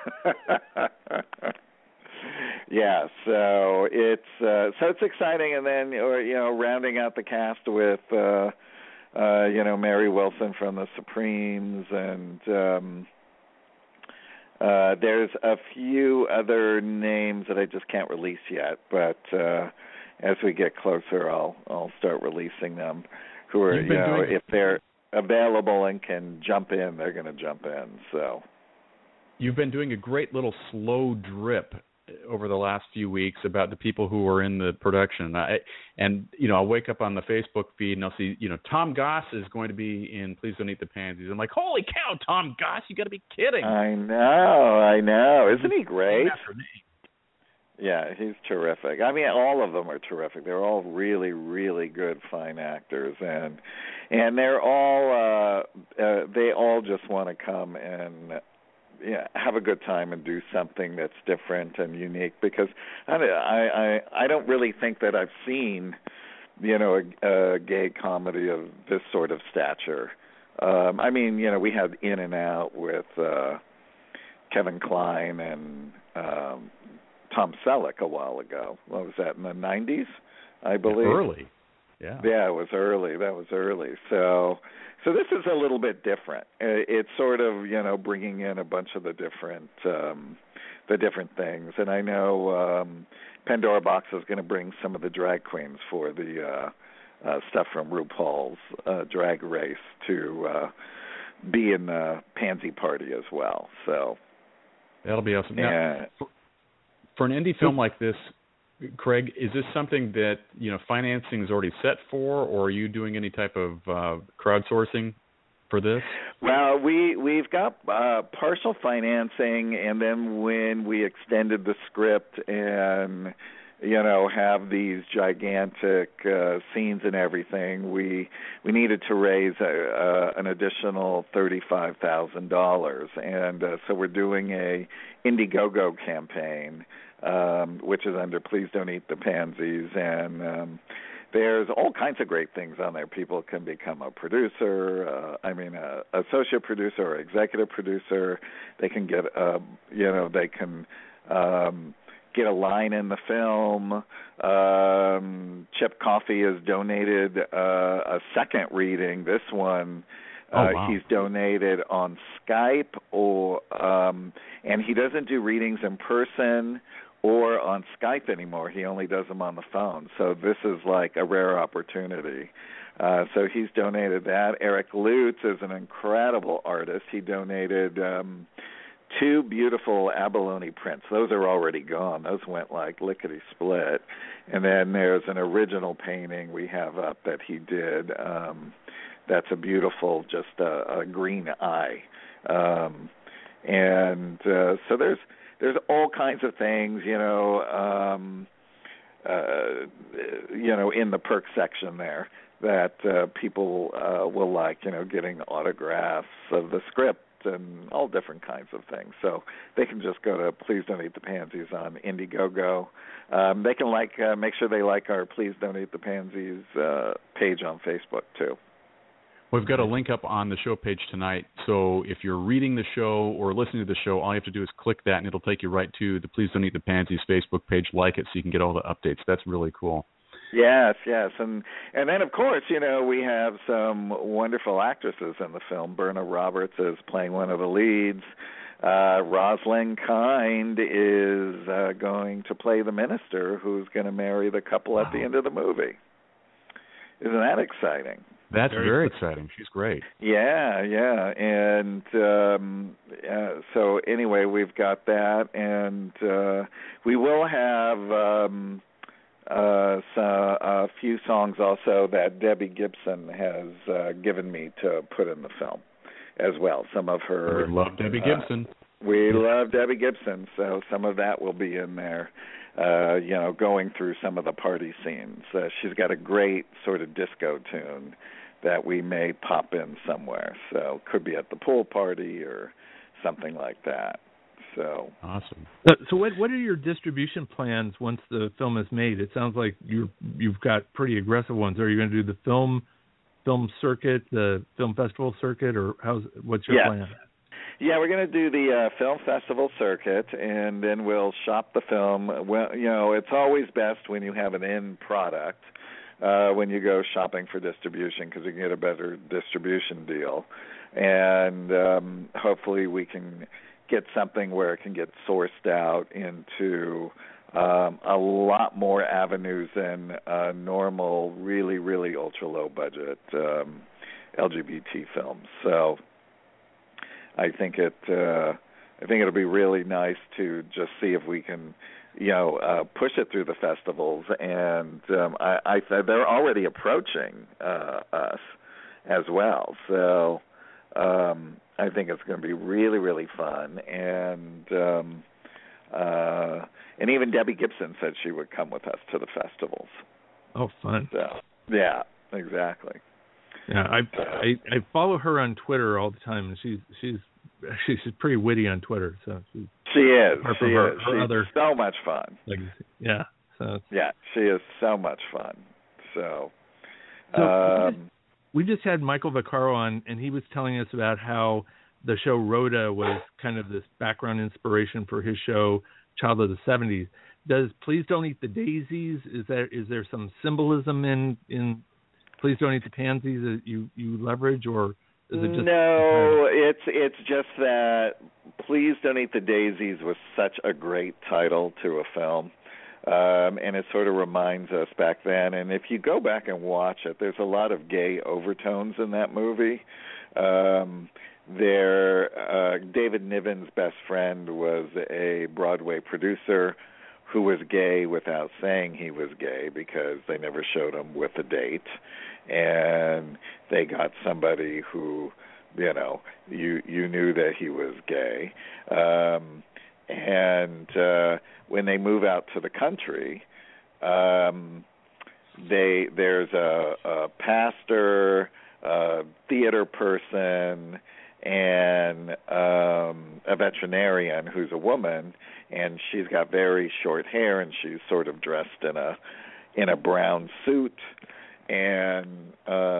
Yeah, so it's exciting, and then rounding out the cast with Mary Wilson from the Supremes and. There's a few other names that I just can't release yet, but as we get closer, I'll start releasing them. Who are if they're available and can jump in, they're going to jump in. So you've been doing a great little slow drip over the last few weeks about the people who are in the production. I'll wake up on the Facebook feed and I'll see, Tom Goss is going to be in Please Don't Eat the Pansies. I'm like, holy cow, Tom Goss, you got to be kidding. I know. Isn't he great? Yeah, he's terrific. I mean, all of them are terrific. They're all really, really good, fine actors, and they're all they all just want to come and have a good time and do something that's different and unique. Because I don't really think that I've seen a gay comedy of this sort of stature. I mean, we had In and Out with Kevin Kline and Tom Selleck a while ago. What was that, in the 90s, I believe? Early. Yeah. Yeah, it was early. That was early. So this is a little bit different. It's sort of, bringing in a bunch of the different things. And I know Pandora Box is going to bring some of the drag queens for the stuff from RuPaul's Drag Race to be in the Pansy Party as well. So that'll be awesome. Now, for an indie film like this, Craig, is this something that financing is already set for, or are you doing any type of crowdsourcing for this? Well, we've got partial financing, and then when we extended the script and have these gigantic scenes and everything, we needed to raise an additional $35,000, and so we're doing a Indiegogo campaign. Which is under Please Don't Eat the Pansies, and there's all kinds of great things on there. People can become a producer, associate producer or executive producer. They can get, they can get a line in the film. Chip Coffey has donated a second reading. This one. Wow. He's donated on Skype, and he doesn't do readings in person or on Skype anymore. He only does them on the phone. So this is like a rare opportunity. So he's donated that. Eric Lutz is an incredible artist. He donated 2 beautiful abalone prints. Those are already gone. Those went like lickety-split. And then there's an original painting we have up that he did. That's a beautiful, just a green eye. And so there's all kinds of things, in the perk section there that people will like, getting autographs of the script and all different kinds of things. So they can just go to Please Don't Eat the Pansies on Indiegogo. They can make sure they like our Please Don't Eat the Pansies page on Facebook too. We've got a link up on the show page tonight, so if you're reading the show or listening to the show, all you have to do is click that, and it'll take you right to the Please Don't Eat the Pansies Facebook page. Like it so you can get all the updates. That's really cool. Yes, and then of course, we have some wonderful actresses in the film. Berna Roberts is playing one of the leads. Rosalind Kind is going to play the minister who's going to marry the couple at the end of the movie. Isn't that exciting? That's very exciting. She's great. Yeah. And so anyway, we've got that, and we will have a few songs also that Debbie Gibson has given me to put in the film as well. Some of her... We love Debbie Gibson. We love Debbie Gibson, so some of that will be in there. Going through some of the party scenes. She's got a great sort of disco tune that we may pop in somewhere. So could be at the pool party or something like that. So awesome. So what are your distribution plans once the film is made? It sounds like you've got pretty aggressive ones. Are you going to do the film circuit, the film festival circuit, or what's your plan? Yeah, we're going to do the film festival circuit, and then we'll shop the film. Well, it's always best when you have an end product when you go shopping for distribution, because you can get a better distribution deal. And hopefully we can get something where it can get sourced out into a lot more avenues than normal, really, really ultra-low budget LGBT films. So I think it'll be really nice to just see if we can, push it through the festivals. And they're already approaching us as well. So I think it's going to be really, really fun. And even Debbie Gibson said she would come with us to the festivals. Oh, fun! So, yeah, exactly. Yeah, I follow her on Twitter all the time, and she's pretty witty on Twitter. So she is. She's so much fun. Yeah. So she is so much fun. So we just had Michael Vaccaro on, and he was telling us about how the show Rhoda was kind of this background inspiration for his show Child of the 70s. Does Please Don't Eat the Daisies? Is there some symbolism in Please Don't Eat the Pansies that you leverage, or is it just... No, it's just that Please Don't Eat the Daisies was such a great title to a film, and it sort of reminds us back then. And if you go back and watch it, there's a lot of gay overtones in that movie. David Niven's best friend was a Broadway producer who was gay without saying he was gay, because they never showed him with a date. And they got somebody who, you knew that he was gay. And when they move out to the country, there's a pastor, a theater person, and a veterinarian who's a woman, and she's got very short hair, and she's sort of dressed in a brown suit. And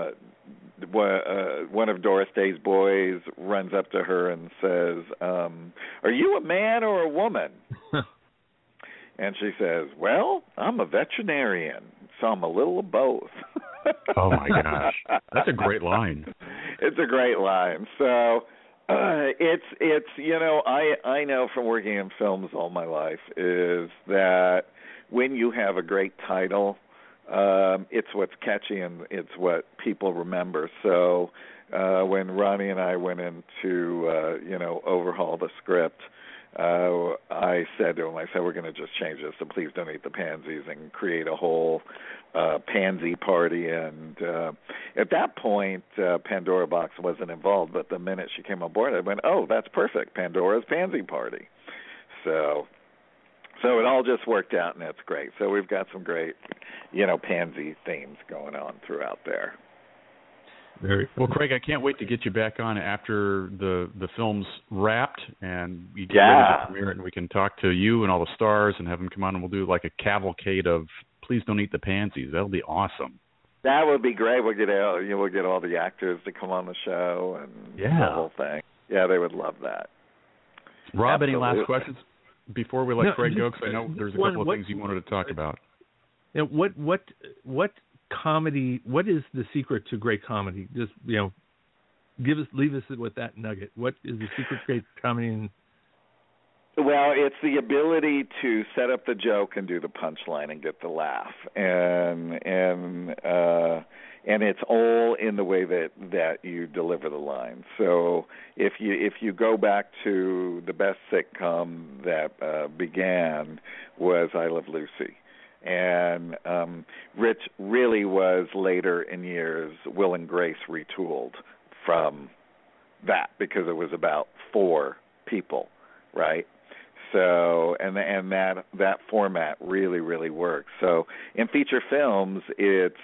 one of Doris Day's boys runs up to her and says, "Are you a man or a woman?" And she says, "Well, I'm a veterinarian, so I'm a little of both." Oh my gosh, that's a great line. It's a great line. So it's I know from working in films all my life is that when you have a great title, it's what's catchy and it's what people remember. So when Ronnie and I went in to overhaul the script, I said to him, we're going to just change this to Please Don't Eat the Pansies and create a whole pansy party. And at that point, Pandora Box wasn't involved, but the minute she came on board, I went, oh, that's perfect, Pandora's Pansy Party. So it all just worked out, and it's great. So we've got some great, pansy themes going on throughout there. Very well, Craig. I can't wait to get you back on after the film's wrapped and you get ready to premiere it, and we can talk to you and all the stars and have them come on, and we'll do like a cavalcade of Please Don't Eat the Pansies. That'll be awesome. That would be great. We'll get all the actors to come on the show and the whole thing. Yeah, they would love that. Rob, Absolutely. any last questions before we let Craig go? Because I know there's a couple of things you wanted to talk about. What comedy? What is the secret to great comedy? Just leave us with that nugget. What is the secret to great comedy? Well, it's the ability to set up the joke and do the punchline and get the laugh, and it's all in the way that you deliver the line. So if you go back to the best sitcom that began was I Love Lucy. And Rich really was later in years Will and Grace retooled from that because it was about 4 people, right? So and that format really, really works. So in feature films, it's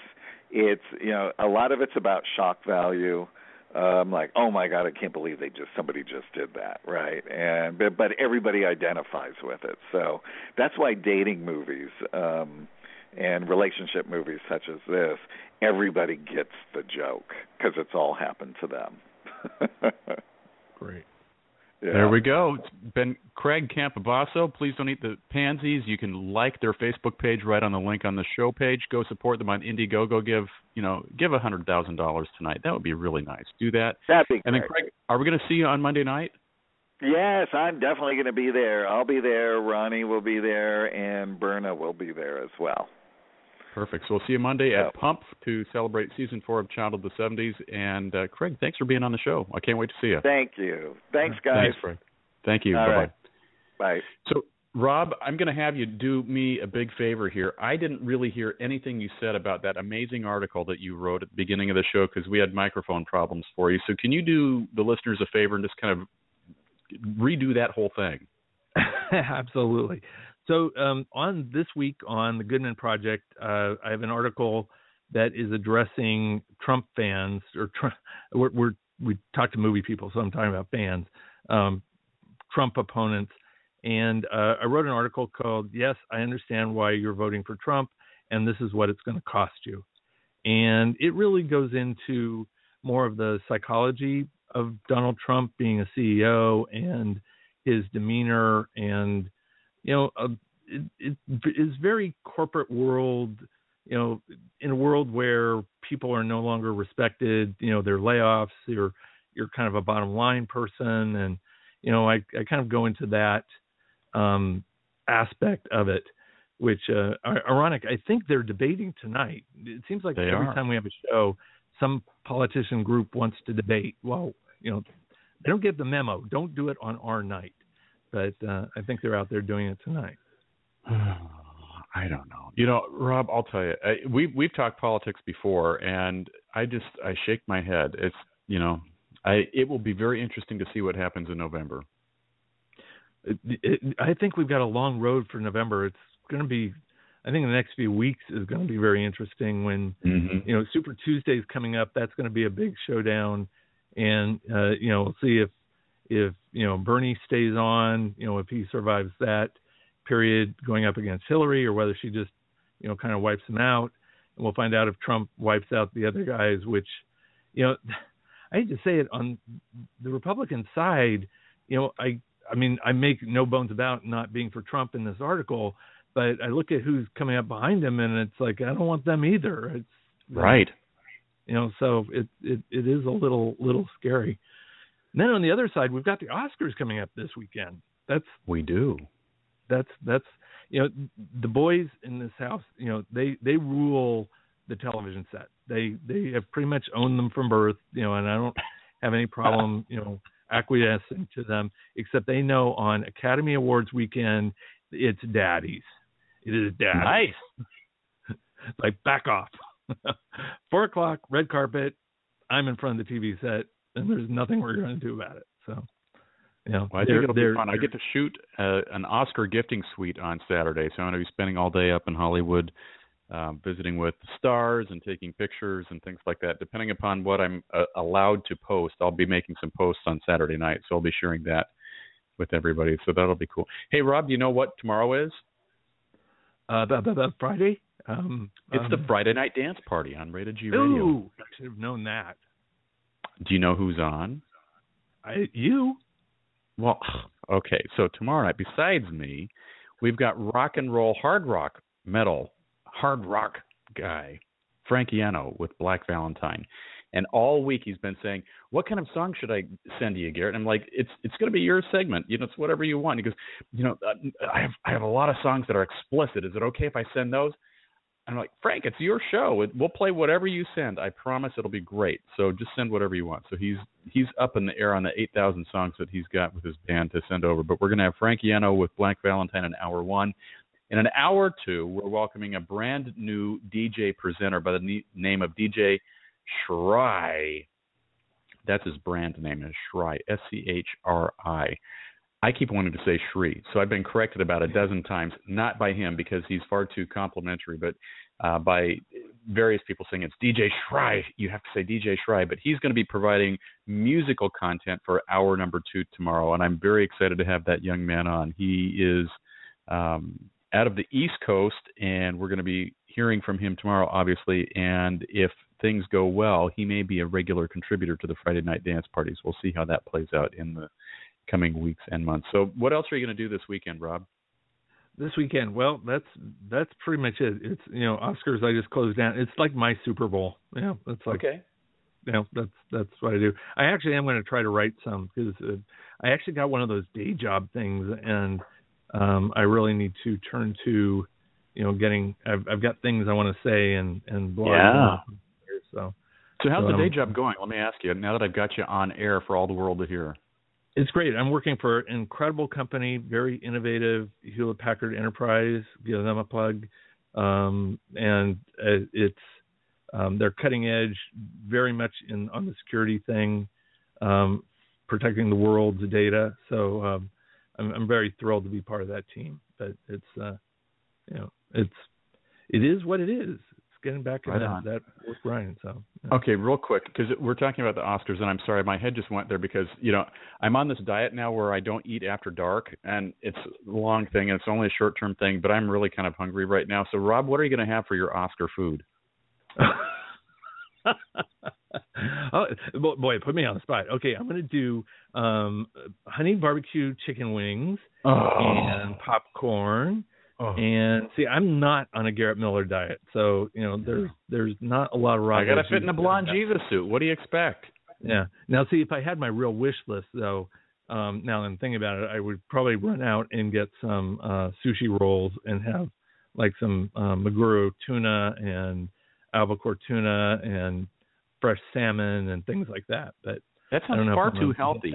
a lot of it's about shock value. Like, oh my God, I can't believe somebody just did that, right? But everybody identifies with it. So that's why dating movies and relationship movies such as this, everybody gets the joke because it's all happened to them. Great. Yeah. There we go. It's been Craig Campobasso. Please Don't Eat the Pansies. You can like their Facebook page right on the link on the show page. Go support them on Indiegogo. Give $100,000 tonight. That would be really nice. Do that. That'd be great. And then, Craig, are we going to see you on Monday night? Yes, I'm definitely going to be there. I'll be there. Ronnie will be there, and Berna will be there as well. Perfect. So we'll see you Monday at Pump to celebrate Season 4 of Child of the 70s. And, Craig, thanks for being on the show. I can't wait to see you. Thank you. Thanks, guys. Thanks, Craig. Thank you. All Bye-bye. right. Bye. So, Rob, I'm going to have you do me a big favor here. I didn't really hear anything you said about that amazing article that you wrote at the beginning of the show because we had microphone problems for you. So can you do the listeners a favor and just kind of redo that whole thing? Absolutely. So on this week on the Goodman Project, I have an article that is addressing Trump fans, or we talk to movie people, so I'm talking about fans, Trump opponents. And I wrote an article called, Yes, I Understand Why You're Voting for Trump, and This is What It's Going to Cost You. And it really goes into more of the psychology of Donald Trump being a CEO and his demeanor, and it is very corporate world, in a world where people are no longer respected, there are layoffs, you're kind of a bottom line person. And, I kind of go into that aspect of it, which, ironic, I think they're debating tonight. It seems like every time we have a show, some politician group wants to debate. Well, they don't get the memo. Don't do it on our night. But I think they're out there doing it tonight. I don't know. Rob, I'll tell you, we've talked politics before, and I shake my head. It's, it will be very interesting to see what happens in November. I think we've got a long road for November. It's going to be, I think the next few weeks is going to be very interesting when, Super Tuesday is coming up. That's going to be a big showdown. And, we'll see if Bernie stays on, if he survives that period going up against Hillary, or whether she just, kind of wipes him out. And we'll find out if Trump wipes out the other guys, which, I hate to say it, on the Republican side, I mean, I make no bones about not being for Trump in this article, but I look at who's coming up behind him, and it's like, I don't want them either. It's right. So it is a little scary. And then on the other side, we've got the Oscars coming up this weekend. We do. That's the boys in this house, they rule the television set. They have pretty much owned them from birth, and I don't have any problem, acquiescing to them, except they know on Academy Awards weekend, it's daddies. It is daddies. Nice. Like, back off. 4 o'clock, red carpet, I'm in front of the TV set, and there's nothing we're going to do about it. So, well, I think it'll be fun. I get to shoot an Oscar gifting suite on Saturday, so I'm going to be spending all day up in Hollywood, visiting with the stars and taking pictures and things like that. Depending upon what I'm allowed to post, I'll be making some posts on Saturday night, so I'll be sharing that with everybody. So that'll be cool. Hey, Rob, do you know what tomorrow is? Friday? It's the Friday Night Dance Party on Rated G Radio. Ooh, I should have known that. Do you know who's on? You. Well, okay. So tomorrow night, besides me, we've got rock and roll, hard rock, metal, hard rock guy, Frank Iano with Black Valentine. And all week he's been saying, what kind of song should I send to you, Garrett? And I'm like, it's going to be your segment. It's whatever you want. He goes, I have a lot of songs that are explicit. Is it okay if I send those? I'm like, Frank, it's your show. We'll play whatever you send. I promise it'll be great. So just send whatever you want. So he's up in the air on the 8,000 songs that he's got with his band to send over. But we're going to have Frank Iano with Black Valentine in hour 1. In an hour 2, we're welcoming a brand new DJ presenter by the name of DJ Shry. That's his brand name, is Shry, S-C-H-R-I. I keep wanting to say Shri, so I've been corrected about a dozen times, not by him because he's far too complimentary, but by various people saying it's DJ Shry. You have to say DJ Shry, but he's going to be providing musical content for hour number 2 tomorrow, and I'm very excited to have that young man on. He is out of the East Coast, and we're going to be hearing from him tomorrow, obviously, and if things go well, he may be a regular contributor to the Friday Night Dance Parties. We'll see how that plays out in the coming weeks and months. So what else are you going to do this weekend, Rob? This weekend, well, that's pretty much it. It's Oscars. I just closed down. It's like my Super Bowl. It's like, okay. That's what I do. I actually am going to try to write some because I actually got one of those day job things, and I really need to turn to getting. I've got things I want to say and blog. Yeah. So how's the day job going? Let me ask you. Now that I've got you on air for all the world to hear. It's great. I'm working for an incredible company, very innovative, Hewlett-Packard Enterprise. Give them a plug. And it's they're cutting edge, very much on the security thing, protecting the world's data. So I'm very thrilled to be part of that team. But it's it is what it is. Getting back in that work grind. So Okay, real quick, because we're talking about the Oscars, and I'm sorry, my head just went there because I'm on this diet now where I don't eat after dark, and it's a long thing, and it's only a short-term thing, but I'm really kind of hungry right now. So, Rob, what are you going to have for your Oscar food? Oh boy, put me on the spot. Okay, I'm going to do honey barbecue chicken wings and popcorn. Oh. And see, I'm not on a Garrett Miller diet, so there's not a lot of raw. I gotta fit in a blonde Jesus suit. What do you expect? Yeah. Now, see, if I had my real wish list, though, now that I'm thinking about it, I would probably run out and get some sushi rolls and have like some Maguro tuna and albacore tuna and fresh salmon and things like that. But that sounds far too healthy.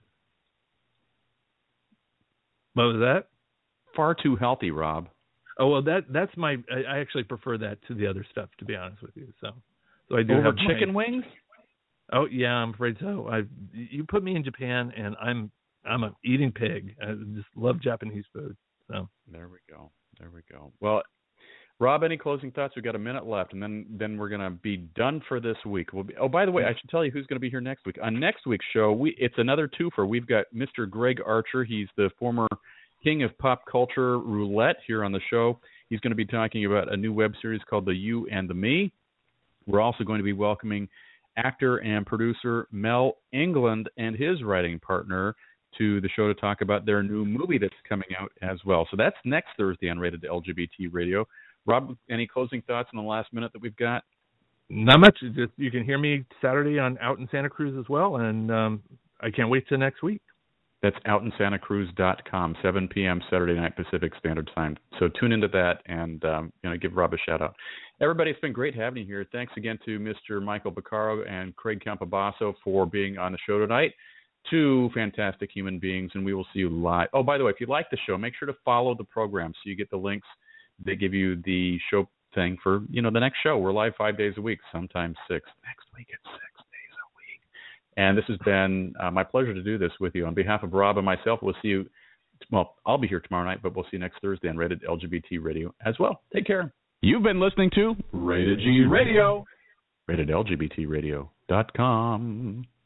What was that? Far too healthy, Rob. Oh, well, that's my. I actually prefer that to the other stuff, to be honest with you. So I do over have chicken wings. Oh yeah, I'm afraid so. You put me in Japan, and I'm an eating pig. I just love Japanese food. So there we go. Well, Rob, any closing thoughts? We've got a minute left, and then we're going to be done for this week. By the way, I should tell you who's going to be here next week. On next week's show, it's another twofer. We've got Mr. Greg Archer. He's the former king of pop culture roulette here on the show. He's going to be talking about a new web series called The You and the Me. We're also going to be welcoming actor and producer Mel England and his writing partner to the show to talk about their new movie that's coming out as well. So that's next Thursday on Rated LGBT Radio. Rob, any closing thoughts in the last minute that we've got? Not much. Just, you can hear me Saturday on Out in Santa Cruz as well, and I can't wait till next week. That's outinSantaCruz.com, 7 p.m. Saturday night Pacific Standard Time. So tune into that and give Rob a shout-out. Everybody, it's been great having you here. Thanks again to Mr. Michael Vaccaro and Craig Campobasso for being on the show tonight. Two fantastic human beings, and we will see you live. Oh, by the way, if you like the show, make sure to follow the program so you get the links. They give you the show thing for, the next show. We're live 5 days a week, sometimes 6. Next week it's 6 days a week. And this has been my pleasure to do this with you. On behalf of Rob and myself, we'll see you. Well, I'll be here tomorrow night, but we'll see you next Thursday on Rated LGBT Radio as well. Take care. You've been listening to Rated G Radio. RatedLGBTRadio.com.